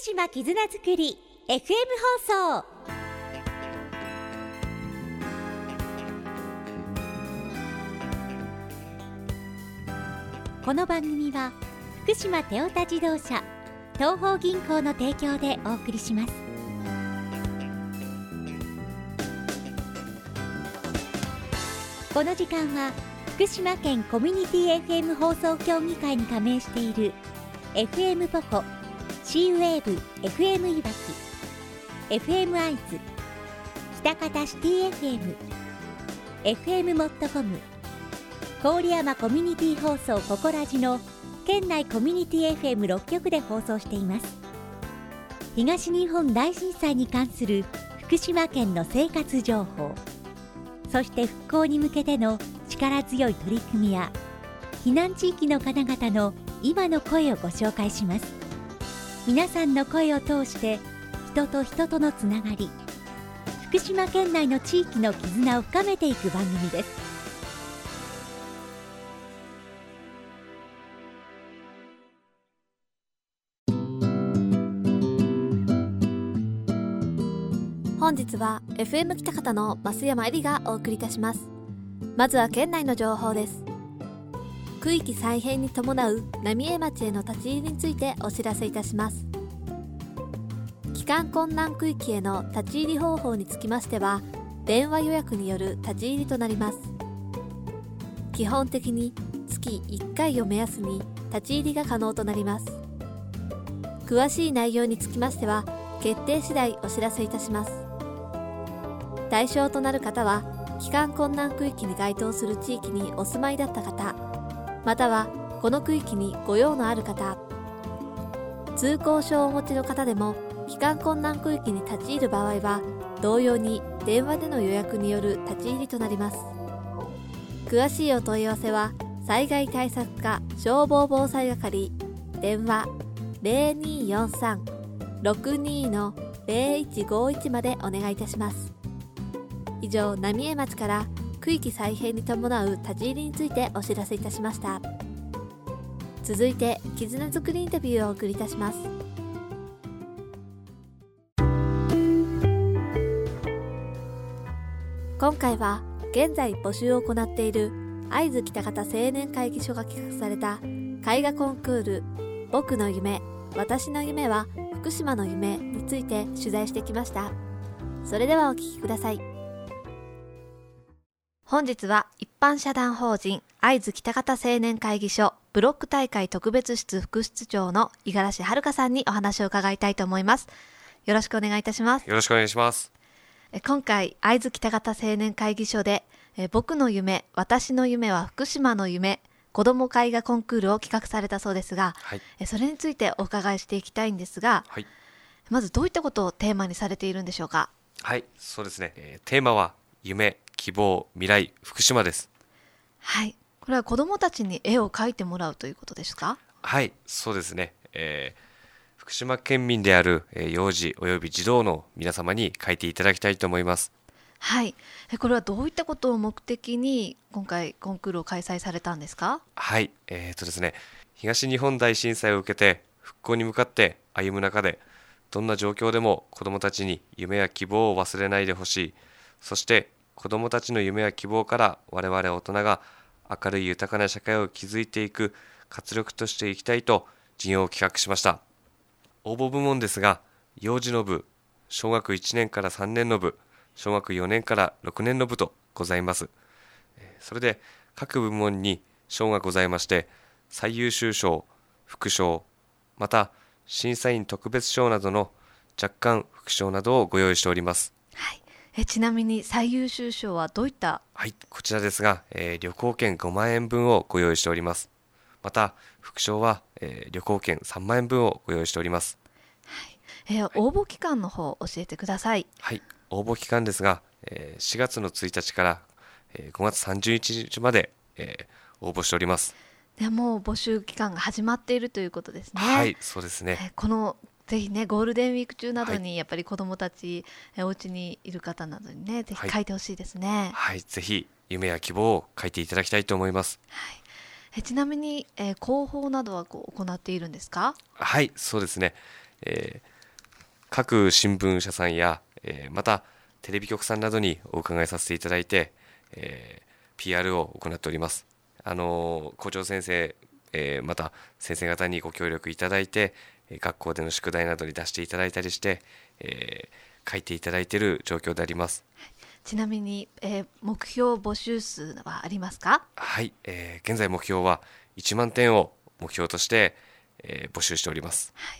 島絆づくり FM 放送。この番組は福島テオタ自動車東邦銀行の提供でお送りします。この時間は福島県コミュニティ FM 放送協議会に加盟している FM ポコ、シーウェーブ FM いわき、 FM アイズ、北方シティ FM、 FM モットコム、郡山コミュニティ放送ココラジの県内コミュニティ FM6 局で放送しています。東日本大震災に関する福島県の生活情報、そして復興に向けての力強い取り組みや避難地域の方々の今の声をご紹介します。皆さんの声を通して人と人とのつながり、福島県内の地域の絆を深めていく番組です。 本日は FM 北方の増山えりがお送りいたします。まずは県内の情報です。区域再編に伴う浪江町への立ち入りについてお知らせいたします。帰還困難区域への立ち入り方法につきましては、電話予約による立ち入りとなります。基本的に月1回を目安に立ち入りが可能となります。詳しい内容につきましては決定次第お知らせいたします。対象となる方は帰還困難区域に該当する地域にお住まいだった方、またはこの区域にご用のある方、通行証をお持ちの方でも帰還困難区域に立ち入る場合は同様に電話での予約による立ち入りとなります。詳しいお問い合わせは災害対策課消防防災係電話 0243-62-0151 までお願いいたします。以上、浪江町から区域再編に伴う立ち入りについてお知らせいたしました。続いて絆づくりインタビューをお送りいたします。今回は現在募集を行っている会津北方青年会議所が企画された絵画コンクール僕の夢、私の夢は福島の夢について取材してきました。それではお聞きください。本日は一般社団法人会津北方青年会議所ブロック大会特別室副室長の五十嵐遥さんにお話を伺いたいと思います。よろしくお願いいたします。 よろしくお願いします。 今回会津北方青年会議所で僕の夢、私の夢は福島の夢子ども絵画コンクールを企画されたそうですが、 はい、 それについてお伺いしていきたいんですが、 はい、 まずどういったことをテーマにされているんでしょうか。 はい、そうですね、テーマは夢、希望、未来、福島です。 はい、これは子どもたちに絵を描いてもらうということですか。 はい、そうですね、福島県民である幼児および児童の皆様に描いていただきたいと思います。 はい、これはどういったことを目的に今回コンクールを開催されたんですか。 はい、ですね、東日本大震災を受けて復興に向かって歩む中で、どんな状況でも子どもたちに夢や希望を忘れないでほしい。そして子どもたちの夢や希望から我々大人が明るい豊かな社会を築いていく活力としていきたいと事業を企画しました。応募部門ですが、幼児の部、小学1年から3年の部、小学4年から6年の部とございます。それで各部門に賞がございまして、最優秀賞、副賞、また審査員特別賞などの若干副賞などをご用意しております。 はい、ちなみに最優秀賞はどういった。 はい、こちらですが、旅行券5万円分をご用意しております。また副賞は、旅行券3万円分をご用意しております。 はい、応募期間の方教えてください。 はい、応募期間ですが、4月の1日から5月31日まで、応募しております。 でも募集期間が始まっているということですね。 はい、そうですね。 このぜひね、ゴールデンウィーク中などにやっぱり子どもたち、お家にいる方などにね、ぜひ書いてほしいですね。 はい、ぜひ夢や希望を書いていただきたいと思います。 はい、ちなみに、広報などは行っているんですか。 はい、そうですね、 各新聞社さんや、またテレビ局さんなどにお伺いさせていただいて、PR を行っております。校長先生、また先生方にご協力いただいて、学校での宿題などに出していただいたりして、書いていただいている状況であります。 ちなみに、目標募集数はありますか？ はい、現在目標は1万点を目標として、募集しております。 はい、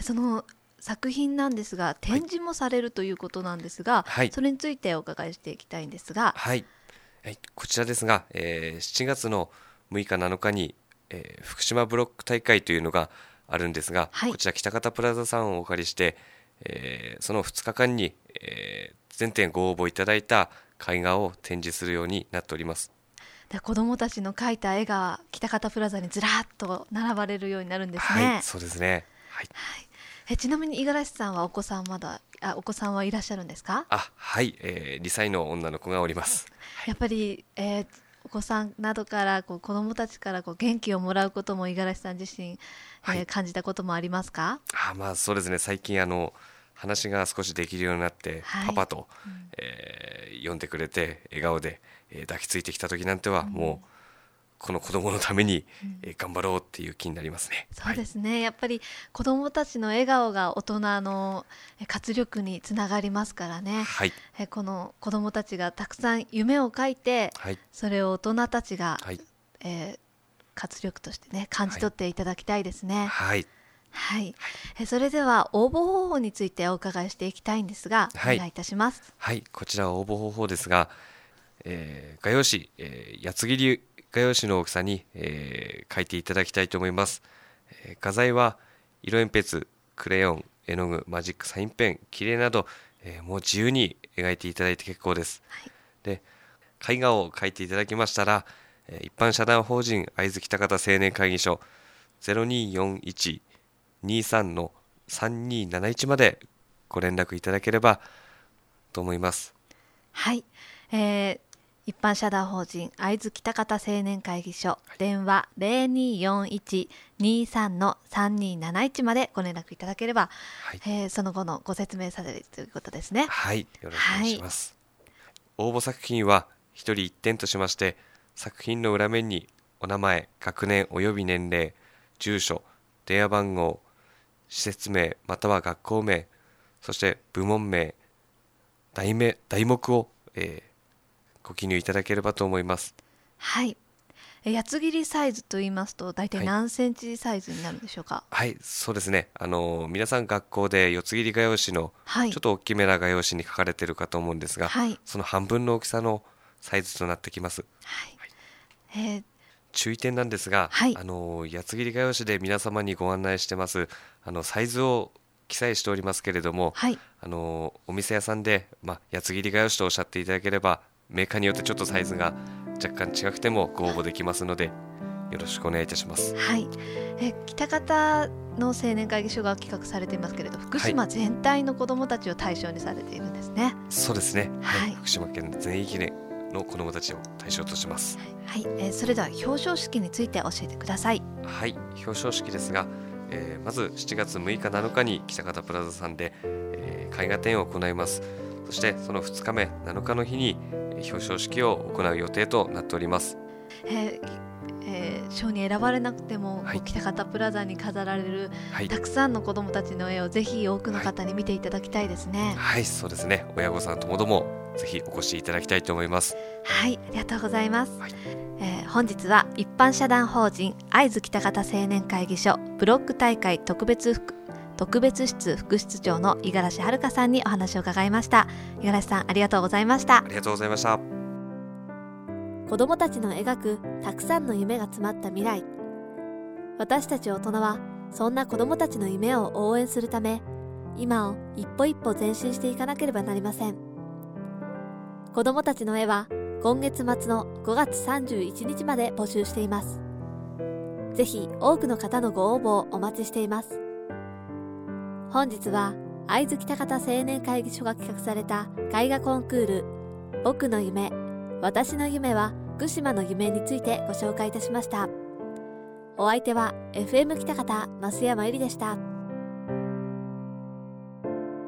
その作品なんですが展示もされるということなんですが、 はい、 それについてお伺いしていきたいんですが、 はい、こちらですが、7月の6日7日に、福島ブロック大会というのがあるんですが、 はい、 こちら北方プラザさんをお借りして、その2日間に、全点ご応募いただいた絵画を展示するようになっております。 で子どもたちの描いた絵が北方プラザにずらっと並ばれるようになるんですね。 はい、そうですね。はい、 はい、ちなみに五十嵐さんはお子さんはいらっしゃるんですか？ はい、2歳の女の子がおります。 やっぱり、お子さんなどから子どもたちから元気をもらうことも五十嵐さん自身、感じたこともありますか？ そうですね。最近話が少しできるようになって、 はい、 パパと、呼んでくれて笑顔で、抱きついてきた時なんては、もうこの子供のために、頑張ろうっていう気になりますね。 そうですね、やっぱり子どもたちの笑顔が大人の活力につながりますからね。 はい、 この子どもたちがたくさん夢を描いて、 はい、それを大人たちが、 はい、 活力としてね感じ取っていただきたいですね。 はい、 はい、それでは応募方法についてお伺いしていきたいんですが、 はい、 お願いいたします。 はい、こちらは応募方法ですが、画用紙、八つ切り画用紙の大きさに、描いていただきたいと思います。画材は色鉛筆、クレヨン、絵の具、マジック、サインペン、切れなど、もう自由に描いていただいて結構です。 はい、 で絵画を描いていただきましたら、一般社団法人会津喜多方青年会議所 0241-23-3271 までご連絡いただければと思います。 はい、一般社団法人会津喜多方青年会議所、電話 0241-23-3271 までご連絡いただければ、 はい、 その後のご説明されるということですね。 はい、よろしくお願いします。はい、応募作品は1人1点としまして、作品の裏面にお名前、学年および年齢、住所、電話番号、施設名または学校名、そして部門名、題目を、ご記入いただければと思います。 はい、八つ切りサイズといいますと大体何センチサイズになるんでしょうか？ はい、そうですね。皆さん学校で四つ切り画用紙のちょっと大きめな画用紙に書かれているかと思うんですが、 はい、 その半分の大きさのサイズとなってきます。 はい、 注意点なんですが、 はい、 八つ切り画用紙で皆様にご案内してますサイズを記載しておりますけれども、 はい、 お店屋さんで、八つ切り画用紙とおっしゃっていただければ、メーカーによってちょっとサイズが若干違くてもご応募できますので、よろしくお願いいたします。 はい、喜多方の青年会議所が企画されていますけれど、福島全体の子どもたちを対象にされているんですね。 そうですね、 はい、 福島県全域の子どもたちを対象とします。 はい、それでは表彰式について教えてください。 はい、表彰式ですが、まず7月6日7日に喜多方プラザさんで、絵画展を行います。そしてその2日目7日の日に表彰式を行う予定となっております。 賞に選ばれなくても、喜多方プラザに飾られる、たくさんの子どもたちの絵をぜひ多くの方に見ていただきたいですね。 はい、そうですね。親御さんともどもぜひお越しいただきたいと思います。 はい、ありがとうございます。本日は一般社団法人会津喜多方青年会議所ブロック大会特別室副室長の五十嵐遥さんにお話を伺いました。五十嵐さん、ありがとうございました。 ありがとうございました。 子どもたちの描くたくさんの夢が詰まった未来。私たち大人はそんな子どもたちの夢を応援するため、今を一歩一歩前進していかなければなりません。子どもたちの絵は今月末の5月31日まで募集しています。ぜひ多くの方のご応募をお待ちしています。本日は会津喜多方青年会議所が企画された絵画コンクール僕の夢、私の夢は福島の夢についてご紹介いたしました。お相手は FM 喜多方増山由里でした。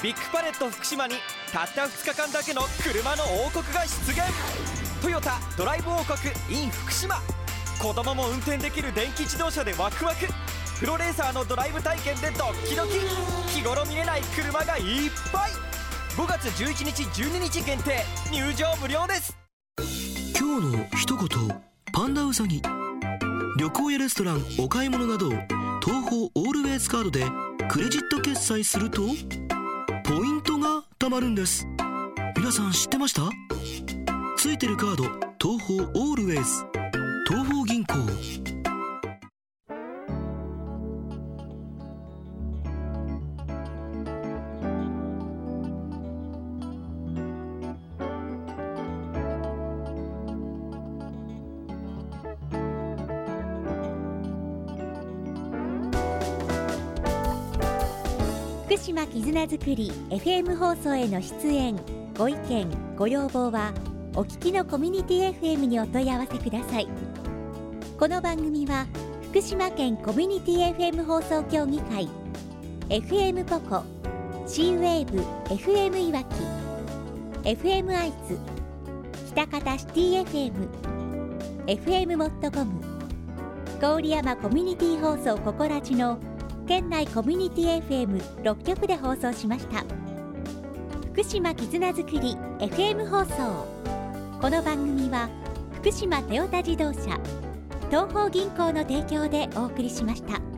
ビッグパレット福島にたった2日間だけの車の王国が出現。トヨタドライブ王国 in 福島。子供も運転できる電気自動車でワクワク。プロレーサーのドライブ体験でドッキドキ。日頃見れない車がいっぱい。5月11日12日限定、入場無料です。 今日の一言、パンダウサギ。旅行やレストラン、お買い物など東宝オールウェイズカードでクレジット決済するとポイントが貯まるんです。皆さん知ってました？ついてるカード、東宝オールウェイズ、東宝銀行。 福島絆づくり FM 放送への出演、ご意見、ご要望はお聞きのコミュニティ FM にお問い合わせください。この番組は福島県コミュニティ FM 放送協議会、 FM ポコ、 C-WAVE FM いわき、 FM 愛知、喜多方シティ FM、 FM モットコム、郡山コミュニティ放送ココラジの県内コミュニティ FM6 局で放送しました。福島絆づくり FM 放送。この番組は福島トヨタ自動車、東宝銀行の提供でお送りしました。